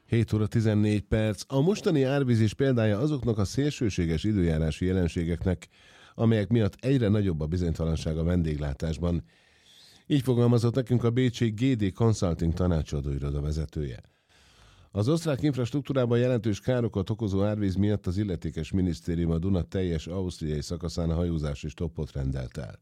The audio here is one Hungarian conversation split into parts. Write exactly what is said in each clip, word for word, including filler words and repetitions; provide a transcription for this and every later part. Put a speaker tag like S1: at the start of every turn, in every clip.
S1: hét óra tizennégy perc. A mostani árvízis példája azoknak a szélsőséges időjárási jelenségeknek, amelyek miatt egyre nagyobb a bizonytalanság a vendéglátásban. Így fogalmazott nekünk a bécsi gé dé Consulting tanácsadóiroda vezetője. Az osztrák infrastruktúrában jelentős károkat okozó árvíz miatt az illetékes minisztérium a Duna teljes ausztriai szakaszán a hajózási stoppot rendelt el.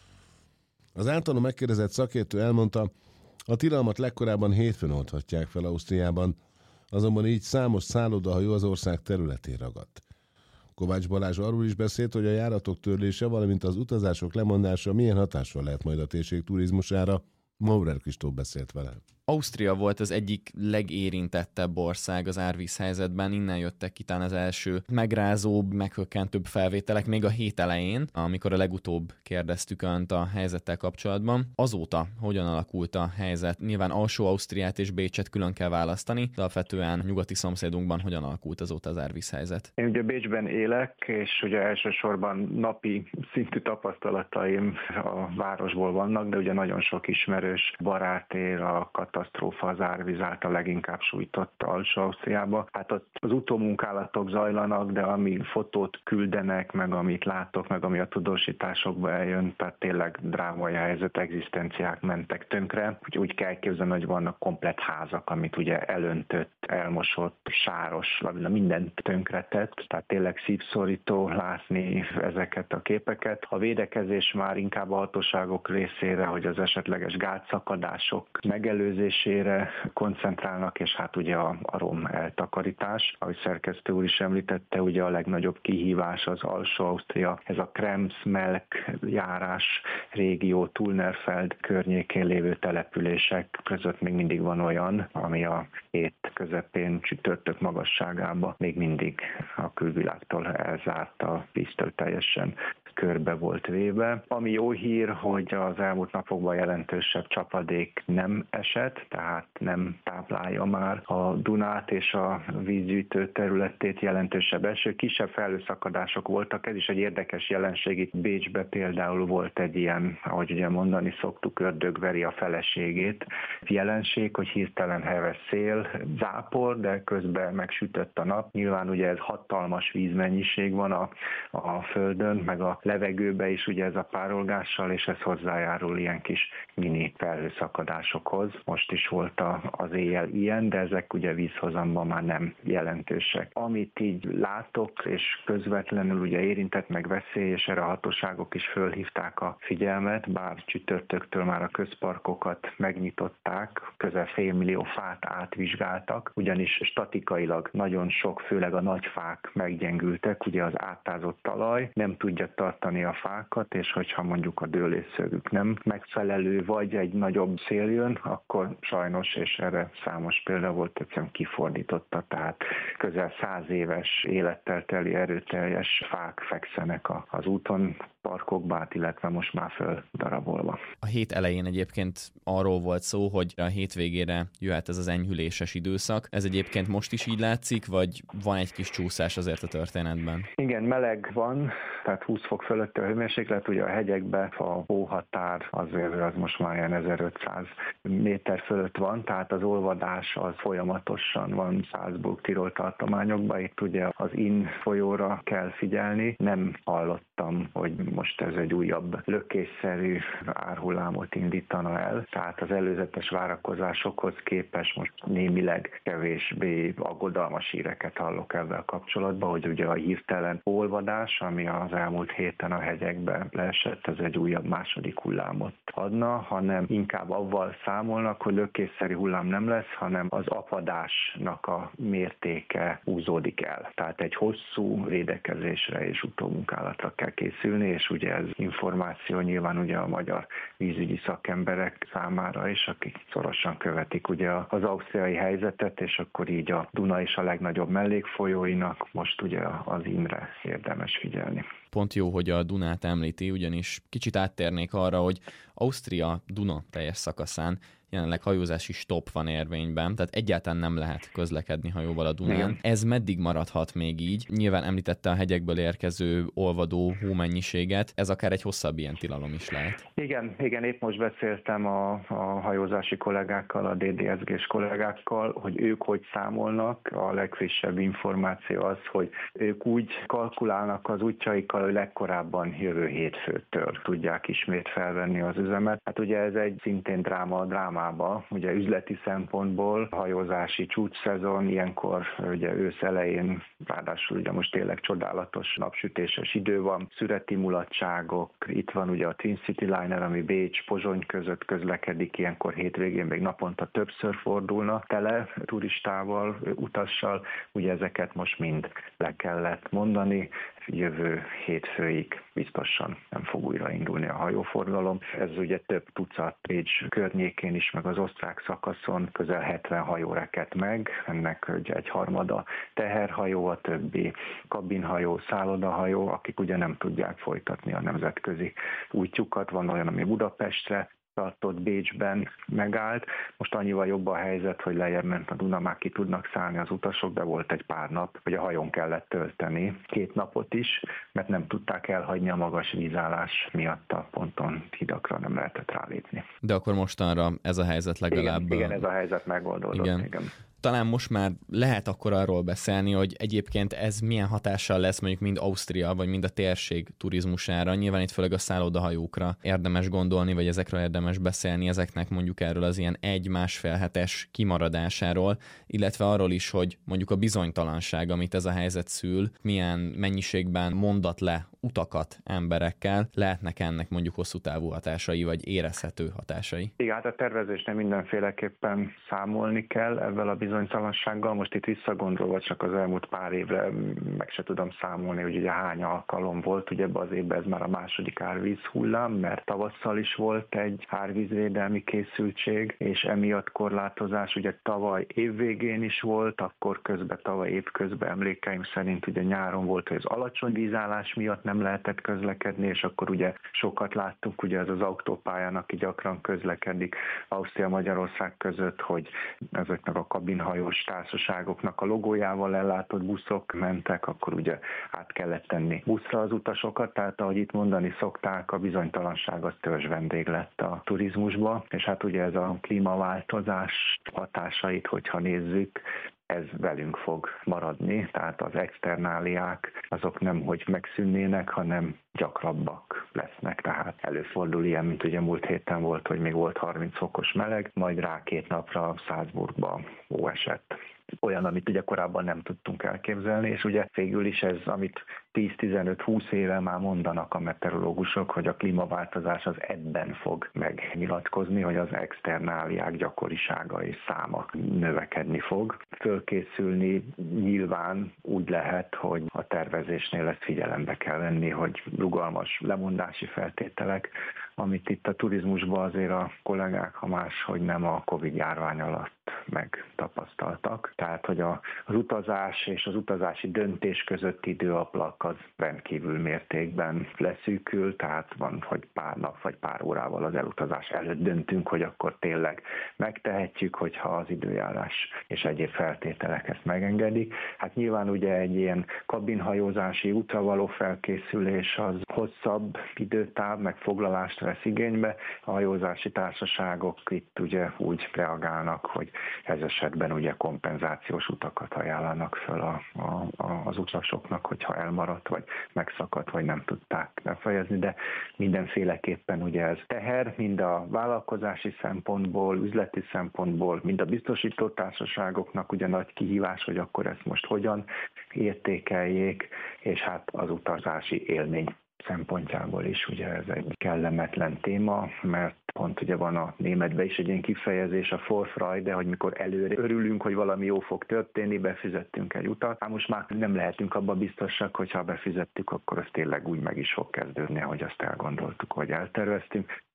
S1: Az általa megkérdezett szakértő elmondta, a tilalmat legkorábban hétfőn oldhatják fel Ausztriában, azonban így számos szállodahajó az ország területén ragadt. Kovács Balázs arról is beszélt, hogy a járatok törlése, valamint az utazások lemondása milyen hatással lehet majd a térség turizmusára. Maurer Kristóf beszélt vele.
S2: Ausztria volt az egyik legérintettebb ország az árvízhelyzetben, innen jöttek ki talán az első megrázóbb, meghökkentőbb felvételek még a hét elején, amikor a legutóbb kérdeztük Önt a helyzettel kapcsolatban. Azóta hogyan alakult a helyzet? Nyilván Alsó Ausztriát és Bécset külön kell választani, de alapvetően nyugati szomszédunkban hogyan alakult azóta az árvízhelyzet?
S3: Én ugye Bécsben élek, és ugye elsősorban napi szintű tapasztalataim a városból vannak, de ugye nagyon sok ismerős barát él a katasztrófa az árvíz által leginkább sújtott Alsó-Ausztriába. Hát ott az utómunkálatok zajlanak, de ami fotót küldenek, meg amit látok, meg ami a tudósításokba eljön, tehát tényleg drámai helyzet, egzisztenciák mentek tönkre. Úgy, úgy kell képzelni, hogy vannak komplett házak, amit ugye elöntött, elmosott, sáros, lavina, mindent tönkretett. Tehát tényleg szívszorító látni ezeket a képeket. A védekezés már inkább a hatóságok részére, hogy az esetleges gátszakadások megelőzésére koncentrálnak, és hát ugye a, a rom eltakarítás. Ahogy szerkesztő úr is említette, ugye a legnagyobb kihívás az Alsó-Ausztria, ez a Krems-Melk járás régió, Tulnerfeld környékén lévő települések között még mindig van olyan, ami a hét közepén csütörtök magasságában még mindig a külvilágtól elzárt, a víztől teljesen körbe volt véve. Ami jó hír, hogy az elmúlt napokban jelentősebb csapadék nem esett, tehát nem táplálja már a Dunát és a vízgyűjtő területét jelentősebb eső. Kisebb felhőszakadások voltak, ez is egy érdekes jelenség. Itt Bécsbe például volt egy ilyen, ahogy ugye mondani szoktuk, ördögveri a feleségét jelenség, hogy hirtelen heves szél, zápor, de közben megsütött a nap. Nyilván ugye ez hatalmas vízmennyiség van a, a földön, meg a levegőbe is ugye ez a párolgással, és ez hozzájárul ilyen kis mini felhőszakadásokhoz. Most is volt a, az éjjel ilyen, de ezek ugye vízhozamban már nem jelentősek. Amit így látok, és közvetlenül ugye érintett meg veszély, és erre a hatóságok is fölhívták a figyelmet, bár csütörtöktől már a közparkokat megnyitották, közel félmillió fát átvizsgáltak, ugyanis statikailag nagyon sok, főleg a nagy fák meggyengültek, ugye az átázott talaj nem tudja tartani a fákat, és hogyha mondjuk a dőlésszögük nem megfelelő, vagy egy nagyobb szél jön, akkor sajnos, és erre számos példa volt, egyszerűen kifordította, tehát közel száz éves élettel teli erőteljes fák fekszenek az úton, parkokban, illetve most már föl darabolva.
S2: A hét elején egyébként arról volt szó, hogy a hétvégére jöhet ez az enyhüléses időszak. Ez egyébként most is így látszik, vagy van egy kis csúszás azért a történetben?
S3: Igen, meleg van, tehát húsz fok fölött a hőmérséklet, ugye a hegyekben a hóhatár azért az most már ilyen ezerötszáz méter fölött van, tehát az olvadás az folyamatosan van Salzburg-Tirol tartományokban, itt ugye az Inn folyóra kell figyelni. Nem hallottam, hogy most ez egy újabb lökésszerű árhullámot indítana el, tehát az előzetes várakozásokhoz képest most némileg kevésbé aggodalmas híreket hallok ezzel kapcsolatban, hogy ugye a hirtelen olvadás, ami az elmúlt héten a hegyekben leesett, ez egy újabb második hullámot adna, hanem inkább avval számolnak, hogy lökésszerű hullám nem lesz, hanem az apadásnak a mértéke húzódik el. Tehát egy hosszú védekezésre és utómunkálatra kell készülni, és ugye ez információ nyilván ugye a magyar vízügyi szakemberek számára is, akik szorosan követik ugye az ausztriai helyzetet, és akkor így a Duna is a legnagyobb mellékfolyóinak, most ugye az Innre érdemes figyelni.
S2: Pont jó, hogy a Dunát említi, ugyanis kicsit áttérnék arra, hogy Ausztria Duna teljes szakaszán jelenleg hajózási stop van érvényben, tehát egyáltalán nem lehet közlekedni hajóval a Dunán. Igen. Ez meddig maradhat még így? Nyilván említette a hegyekből érkező olvadó hómennyiséget, ez akár egy hosszabb ilyen tilalom is lehet.
S3: Igen, igen, épp most beszéltem a, a hajózási kollégákkal, a dé dé es gés kollégákkal, hogy ők hogy számolnak. A legfrissebb információ az, hogy ők úgy kalkulálnak az útjaikkal, hogy legkorábban jövő hétfőtől tudják ismét felvenni az üzemet. Hát ugye ez egy szintén dráma, dráma ugye üzleti szempontból hajózási csúcsszezon, ilyenkor ugye ősz elején, ráadásul ugye most tényleg csodálatos napsütéses idő van, szüreti mulatságok, itt van ugye a Twin City Liner, ami Bécs, Pozsony között közlekedik, ilyenkor hétvégén még naponta többször fordulna tele turistával, utassal, ugye ezeket most mind le kellett mondani, jövő hétfőig biztosan nem fog újraindulni a hajóforgalom. Ez ugye több tucat Bécs környékén is, meg az osztrák szakaszon közel hetven hajó rekedt meg, ennek ugye egy harmada teherhajó, a többi kabinhajó, szállodahajó, akik ugye nem tudják folytatni a nemzetközi útjukat. Van olyan, ami Budapestre tartott, Bécsben megállt. Most annyival jobb a helyzet, hogy lejjebb ment a Duna, már ki tudnak szállni az utasok, de volt egy pár nap, hogy a hajón kellett tölteni két napot is, mert nem tudták elhagyni a magas vízállás miatt a ponton, hidakra nem lehetett rálépni.
S2: De akkor mostanra ez a helyzet legalább...
S3: Igen, igen, ez a helyzet megoldódott.
S2: Igen.
S3: igen.
S2: Talán most már lehet akkor arról beszélni, hogy egyébként ez milyen hatással lesz mondjuk mind Ausztria, vagy mind a térség turizmusára. Nyilván itt főleg a szállodahajókra érdemes gondolni, vagy ezekről érdemes beszélni, ezeknek mondjuk erről az ilyen egy-másfél hetes kimaradásáról, illetve arról is, hogy mondjuk a bizonytalanság, amit ez a helyzet szül, milyen mennyiségben mondat le utakat emberekkel, lehetnek ennek mondjuk hosszú távú hatásai, vagy érezhető hatásai.
S3: Igen, hát a tervezésnél mindenféleképpen számolni kell ezzel a bizonytalansággal. Most itt visszagondolva csak az elmúlt pár évre meg se tudom számolni, hogy ugye hány alkalom volt, ugye ebben az évben ez már a második árvíz hullám, mert tavasszal is volt egy árvízvédelmi készültség, és emiatt korlátozás, ugye tavaly évvégén is volt, akkor közben, tavaly évközben emlékeim szerint ugye nyáron volt, hogy az alacsony vízállás miatt nem lehetett közlekedni, és akkor ugye sokat láttuk, ugye ez az autópályán, aki gyakran közlekedik Ausztria-Magyarország között, hogy ezeknek a kabinhajós társaságoknak a logójával ellátott buszok mentek, akkor ugye át kellett tenni buszra az utasokat, tehát ahogy itt mondani szokták, a bizonytalanság az törzs vendég lett a turizmusba, és hát ugye ez a klímaváltozás hatásait, hogyha nézzük, ez velünk fog maradni, tehát az externáliák azok nem, hogy megszűnnének, hanem gyakrabbak lesznek, tehát előfordul ilyen, mint ugye múlt héten volt, hogy még volt harminc fokos meleg, majd rá két napra Salzburgba hó esett. Olyan, amit ugye korábban nem tudtunk elképzelni, és ugye végül is ez, amit tíz-tizenöt-húsz éve már mondanak a meteorológusok, hogy a klímaváltozás az ebben fog megnyilatkozni, hogy az externáliák gyakorisága és száma növekedni fog. Fölkészülni nyilván úgy lehet, hogy a tervezésnél ezt figyelembe kell venni, hogy rugalmas lemondási feltételek, amit itt a turizmusban azért a kollégák, ha más, hogy nem a Covid járvány alatt megtapasztaltak. Tehát, hogy a, az utazás és az utazási döntés közötti időablak az rendkívül mértékben leszűkül, tehát van, hogy pár nap vagy pár órával az elutazás előtt döntünk, hogy akkor tényleg megtehetjük, hogyha az időjárás és egyéb feltételek ezt megengedik. Hát nyilván ugye egy ilyen kabinhajózási útra való felkészülés az hosszabb időtáv, megfoglalást vesz igénybe. A hajózási társaságok itt ugye úgy reagálnak, hogy ez esetben ugye kompenzációs utakat ajánlanak föl a, a, a, az utasoknak, hogyha elmaradt, vagy megszakadt, vagy nem tudták befejezni, de mindenféleképpen ugye ez teher, mind a vállalkozási szempontból, üzleti szempontból, mind a biztosító társaságoknak ugye nagy kihívás, hogy akkor ezt most hogyan értékeljék, és hát az utazási élmény szempontjából is ugye ez egy kellemetlen téma, mert pont ugye van a németben is egy ilyen kifejezés, a Vorfreude, hogy mikor előre örülünk, hogy valami jó fog történni, befizettünk egy utat. Hát most már nem lehetünk abban biztosak, hogy ha befizettük, akkor az tényleg úgy meg is fog kezdődni, ahogy azt elgondoltuk, vagy elterveztünk.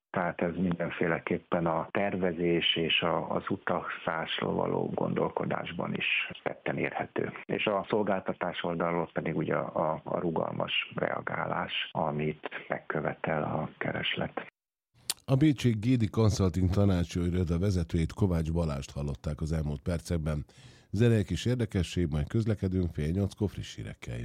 S3: Tehát ez mindenféleképpen a tervezés és a, az utazásról való gondolkodásban is tetten érhető. És a szolgáltatás oldalról pedig ugye a, a rugalmas reagálás, amit megkövetel a kereslet.
S1: A bécsi gé dé Consulting tanácsadóiroda vezetőjét, Kovács Balást hallották az elmúlt percekben. Zenei kis érdekesség, majd közlekedünk fél nyolckor friss hírekkel.